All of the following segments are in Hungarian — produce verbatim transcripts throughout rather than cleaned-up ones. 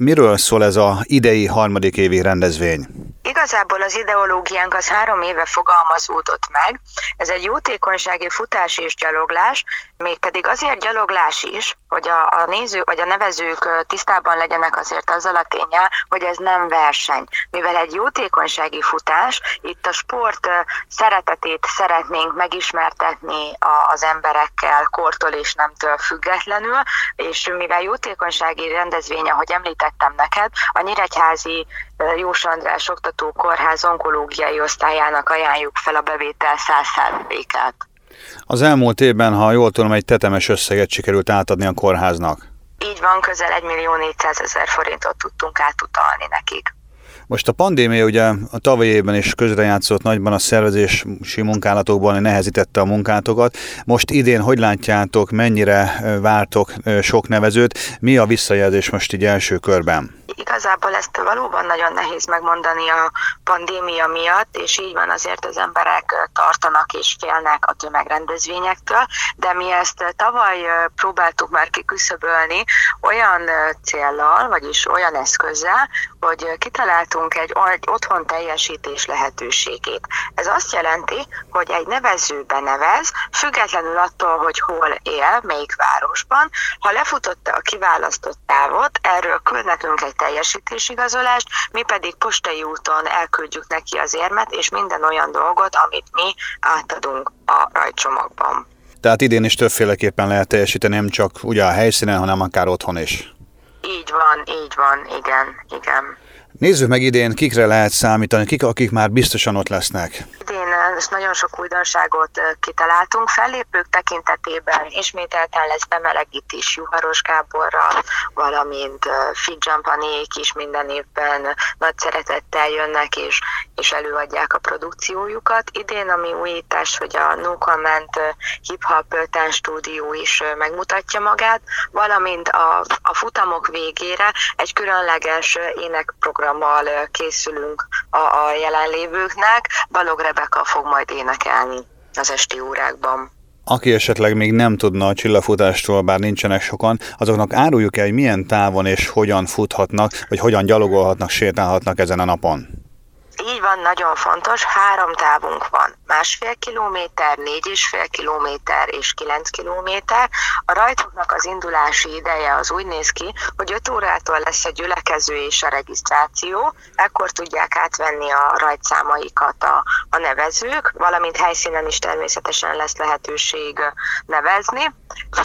miről szól ez az idei harmadik évi rendezvény? Igazából az ideológiánk az három éve fogalmazódott meg. Ez egy jótékonysági futás és gyaloglás, mégpedig azért gyaloglás is, hogy a, a nézők vagy a nevezők tisztában legyenek azért azzal a ténnyel, hogy ez nem verseny. Mivel egy jótékonysági futás, itt a sport szeretetét szeretnénk megismertetni az emberekkel kortól és nemtől függetlenül, és mivel jótékonysági rendezvény, ahogy említettem neked, a Nyíregyházi Jós András Oktató Kórház onkológiai osztályának ajánljuk fel a bevétel száz százalékát. Az elmúlt évben, ha jól tudom, egy tetemes összeget sikerült átadni a kórháznak. Így van, közel egy millió négyszázezer forintot tudtunk átutalni nekik. Most a pandémia ugye a tavalyi évben is közrejátszott nagyban a szervezési munkálatokban, nehezítette a munkátokat. Most idén hogy látjátok, mennyire vártok sok nevezőt? Mi a visszajelzés most így első körben? Igazából ezt valóban nagyon nehéz megmondani a pandémia miatt, és így van, azért az emberek tartanak és félnek a tömegrendezvényektől, de mi ezt tavaly próbáltuk már kiküszöbölni olyan céllal, vagyis olyan eszközzel, hogy kitaláltunk egy otthon teljesítés lehetőségét. Ez azt jelenti, hogy egy nevező benevez, függetlenül attól, hogy hol él, melyik városban, ha lefutotta a kiválasztott távot, erről küld nekünk egy teljesítésigazolást, mi pedig postai úton elküldjük neki az érmet, és minden olyan dolgot, amit mi átadunk a rajtcsomagban. Tehát idén is többféleképpen lehet teljesíteni, nem csak ugye a helyszínen, hanem akár otthon is. Így van, így van, igen, igen. Nézzük meg idén, kikre lehet számítani, kik, akik már biztosan ott lesznek. Idén nagyon sok újdonságot kitaláltunk. Fellépők tekintetében ismételten lesz bemelegítés Juharos Gáborral, valamint Fidzsampanék is minden évben nagy szeretettel jönnek és, és előadják a produkciójukat. Idén ami újítás, hogy a No Comment Hip Hop Tán Stúdió is megmutatja magát, valamint a, a futamok végére egy különleges énekprogrammal készülünk a, a jelenlévőknek. Balog Rebeka fog majd énekelni az esti órákban. Aki esetleg még nem tudna a csillagfutástól, bár nincsenek sokan, azoknak áruljuk el, hogy milyen távon és hogyan futhatnak, vagy hogyan gyalogolhatnak, sétálhatnak ezen a napon. Így van, nagyon fontos, három távunk van. Másfél kilométer, négy és fél kilométer és kilenc kilométer. A rajtoknak az indulási ideje az úgy néz ki, hogy öt órától lesz a gyülekező és a regisztráció, ekkor tudják átvenni a rajtszámaikat a, a nevezők, valamint helyszínen is természetesen lesz lehetőség nevezni.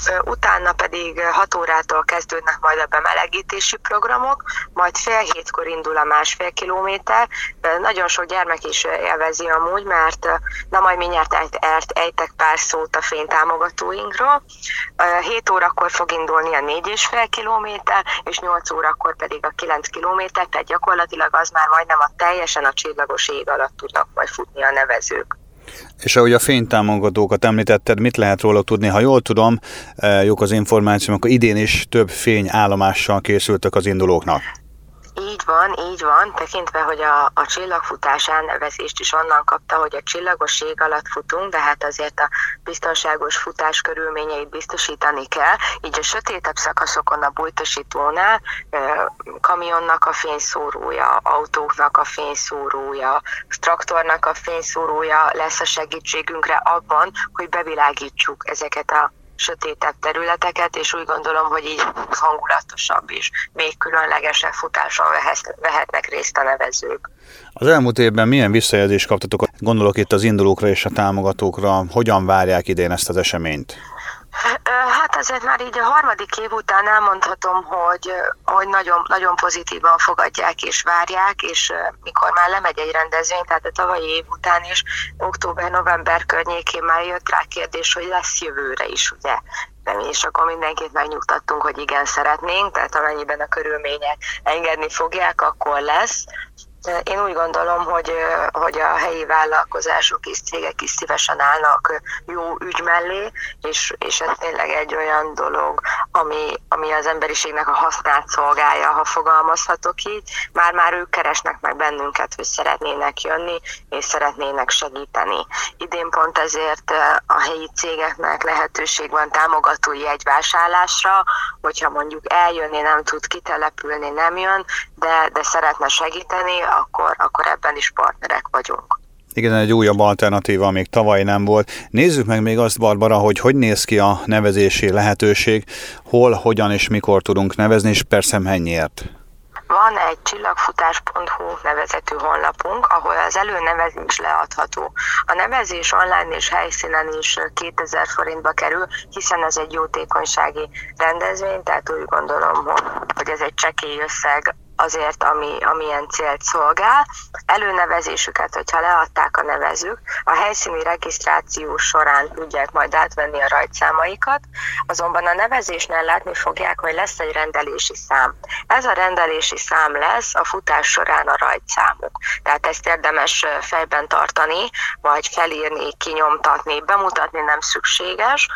Utána pedig hat órától kezdődnek majd a bemelegítési programok, majd fél hétkor indul a másfél kilométer. Nagyon sok gyermek is élvezi amúgy, mert na majd mindjárt ejtek pár szót a fénytámogatóinkról. hét órakor fog indulni a négy és fél kilométer, és nyolc órakor pedig a kilenc kilométer, tehát gyakorlatilag az már majdnem a teljesen a csillagos ég alatt tudnak majd futni a nevezők. És ahogy a fénytámogatókat említetted, mit lehet róluk tudni? Ha jól tudom, jók az információ, akkor idén is több fényállomással készültek az indulóknak. Így van, így van, tekintve, hogy a, a csillagfutás elnevezést is onnan kapta, hogy a csillagos ég alatt futunk, de hát azért a biztonságos futás körülményeit biztosítani kell, így a sötétebb szakaszokon a bújtosítónál kamionnak a fényszórója, autóknak a fényszórója, traktornak a fényszórója lesz a segítségünkre abban, hogy bevilágítsuk ezeket a sötétebb területeket, és úgy gondolom, hogy így hangulatosabb is, még különlegesebb futáson vehetnek részt a nevezők. Az elmúlt évben milyen visszajelzést kaptatok? Gondolok itt az indulókra és a támogatókra. Hogyan várják idén ezt az eseményt? Hát azért már így a harmadik év után elmondhatom, hogy, hogy nagyon, nagyon pozitívan fogadják és várják, és mikor már lemegy egy rendezvény, tehát a tavalyi év után is, október-november környékén már jött rá kérdés, hogy lesz jövőre is, ugye? És akkor mindenkit megnyugtattunk, hogy igen, szeretnénk, tehát amennyiben a körülmények engedni fogják, akkor lesz. Én úgy gondolom, hogy, hogy a helyi vállalkozások és cégek is szívesen állnak jó ügy mellé, és, és ez tényleg egy olyan dolog, ami, ami az emberiségnek a hasznát szolgálja, ha fogalmazhatok így. Már-már ők keresnek meg bennünket, hogy szeretnének jönni, és szeretnének segíteni. Idén pont ezért a helyi cégeknek lehetőség van támogatói jegyvásárlásra, hogyha mondjuk eljönni nem tud, kitelepülni nem jön, de, de szeretne segíteni, akkor, akkor ebben is partnerek vagyunk. Igen, egy újabb alternatíva, még tavaly nem volt. Nézzük meg még azt, Barbara, hogy hogy néz ki a nevezési lehetőség, hol, hogyan és mikor tudunk nevezni, és persze mennyiért. Van egy csillagfutás pont hu nevezetű honlapunk, ahol az előnevezés leadható. A nevezés online és helyszínen is kétezer forintba kerül, hiszen ez egy jótékonysági rendezvény, tehát úgy gondolom, hogy ez egy csekély összeg azért, ami, amilyen célt szolgál. Előnevezésüket, hogyha leadták a nevezők, a helyszíni regisztráció során tudják majd átvenni a rajtszámaikat, azonban a nevezésnél látni fogják, hogy lesz egy rendelési szám. Ez a rendelési szám lesz a futás során a rajtszámuk. Tehát ezt érdemes fejben tartani, vagy felírni, kinyomtatni, bemutatni nem szükséges,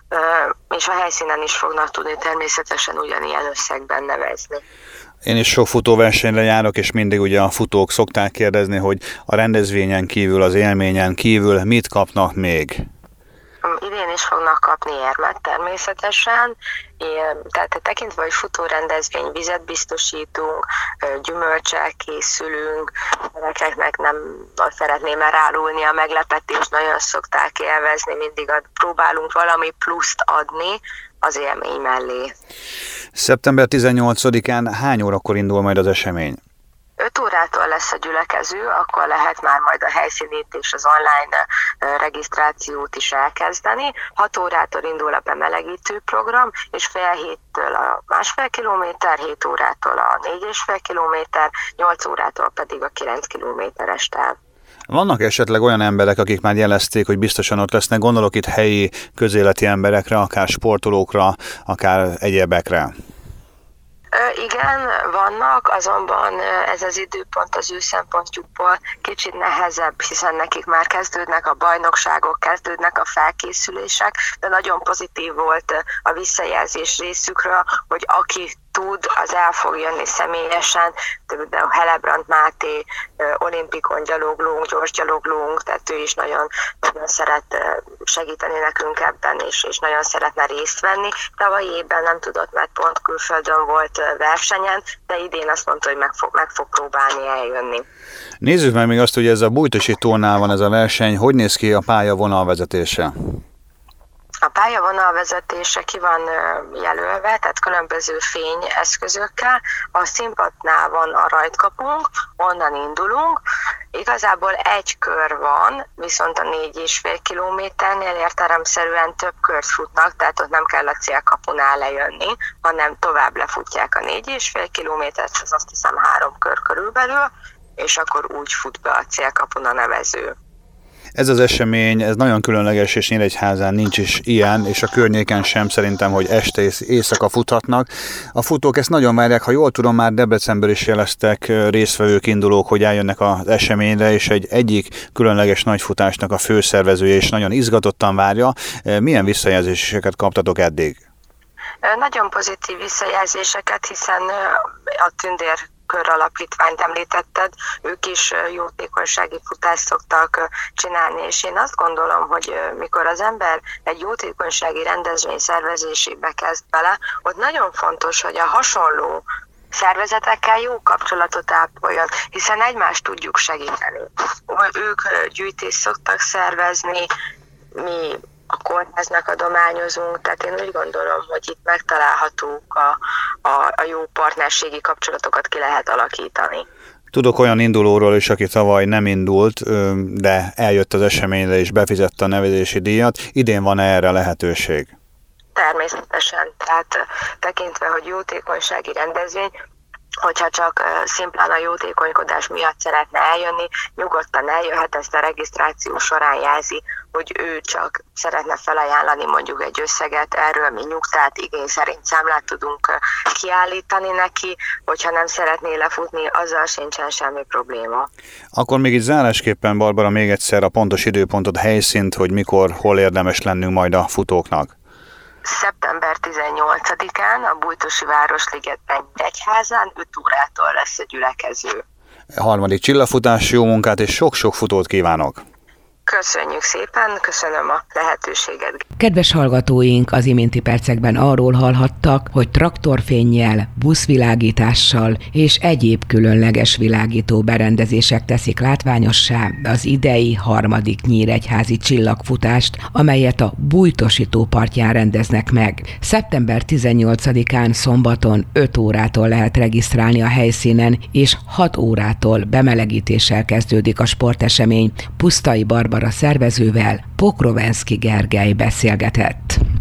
és a helyszínen is fognak tudni természetesen ugyanilyen összegben nevezni. Én is sok futóversenyre járok, és mindig ugye a futók szokták kérdezni, hogy a rendezvényen kívül, az élményen kívül mit kapnak még? Idén is fognak kapni érmet természetesen, tehát tekintve, hogy futórendezvény, vizet biztosítunk, gyümölcsel készülünk, gyerekeknek nem szeretném elárulni a meglepetést, nagyon szokták élvezni, mindig ad, próbálunk valami pluszt adni az élmény mellé. szeptember tizennyolcadikán hány órakor indul majd az esemény? öt órától lesz a gyülekező, akkor lehet már majd a helyszínét és az online regisztrációt is elkezdeni. hat órától indul a bemelegítő program, és fél héttől a másfél kilométer, hét órától a négy és fél kilométer, nyolc órától pedig a kilenc kilométeres táv. Vannak esetleg olyan emberek, akik már jelezték, hogy biztosan ott lesznek, gondolok itt helyi közéleti emberekre, akár sportolókra, akár egyebekre? Igen, vannak, azonban ez az időpont az ő szempontjukból kicsit nehezebb, hiszen nekik már kezdődnek a bajnokságok, kezdődnek a felkészülések, de nagyon pozitív volt a visszajelzés részükről, hogy aki tud, az el fog jönni személyesen, de a Helebrant Máté, olimpikon gyaloglónk, gyorsgyaloglónk, tehát ő is nagyon, nagyon szeret segíteni nekünk ebben, és, és nagyon szeretne részt venni. Tavalyi évben nem tudott, mert pont külföldön volt versenyen, de idén azt mondta, hogy meg fog, meg fog próbálni eljönni. Nézzük meg még azt, hogy ez a Bújtosi tónál van ez a verseny, hogy néz ki a pálya vonalvezetése? A pályavonal vezetése ki van jelölve, tehát különböző fényeszközökkel. A színpadnál van a rajtkapunk, onnan indulunk. Igazából egy kör van, viszont a négy és fél kilométernél értelemszerűen több kört futnak, tehát ott nem kell a célkapunál lejönni, hanem tovább lefutják a négy és fél kilométert, az azt hiszem három kör körülbelül, és akkor úgy fut be a célkapun a nevező. Ez az esemény, ez nagyon különleges, és Nyíregyházán nincs is ilyen, és a környéken sem szerintem, hogy este és éjszaka futhatnak. A futók ezt nagyon várják, ha jól tudom, már Debrecenből is jeleztek résztvevők, indulók, hogy eljönnek az eseményre, és egy egyik különleges nagyfutásnak a főszervezője is nagyon izgatottan várja. Milyen visszajelzéseket kaptatok eddig? Nagyon pozitív visszajelzéseket, hiszen a Tündér köralapítványt említetted, ők is jótékonysági futást szoktak csinálni, és én azt gondolom, hogy mikor az ember egy jótékonysági rendezvény szervezésébe kezd bele, ott nagyon fontos, hogy a hasonló szervezetekkel jó kapcsolatot ápoljon, hiszen egymást tudjuk segíteni. Ők gyűjtést szoktak szervezni, mi a kórháznak adományozunk, tehát én úgy gondolom, hogy itt megtalálhatók a, a, a jó partnerségi kapcsolatokat ki lehet alakítani. Tudok olyan indulóról is, aki tavaly nem indult, de eljött az eseményre és befizette a nevezési díjat. Idén van erre lehetőség? Természetesen, tehát tekintve, hogy jótékonysági rendezvény, hogyha csak szimplán a jótékonykodás miatt szeretne eljönni, nyugodtan eljöhet, ezt a regisztráció során jelzi, hogy ő csak szeretne felajánlani mondjuk egy összeget, erről mi nyugtát, igény szerint számlát tudunk kiállítani neki, hogyha nem szeretné lefutni, azzal sincsen semmi probléma. Akkor még itt zárásképpen, Barbara, még egyszer a pontos időpontot, a helyszínt, hogy mikor, hol érdemes lennünk majd a futóknak. szeptember tizennyolcadikán a Bújtosi Városligetben Nyíregyházán öt órától lesz a gyülekező. A harmadik csillagfutás, jó munkát és sok-sok futót kívánok! Köszönjük szépen, köszönöm a lehetőséget. Kedves hallgatóink, az iménti percekben arról hallhattak, hogy traktorfénnyel, buszvilágítással és egyéb különleges világító berendezések teszik látványossá az idei harmadik nyíregyházi csillagfutást, amelyet a Bújtosi tó partján rendeznek meg. szeptember tizennyolcadikán szombaton öt órától lehet regisztrálni a helyszínen, és hat órától bemelegítéssel kezdődik a sportesemény. Pusztai Barbara szervezővel Pokrovenszky Gergely beszélgetett.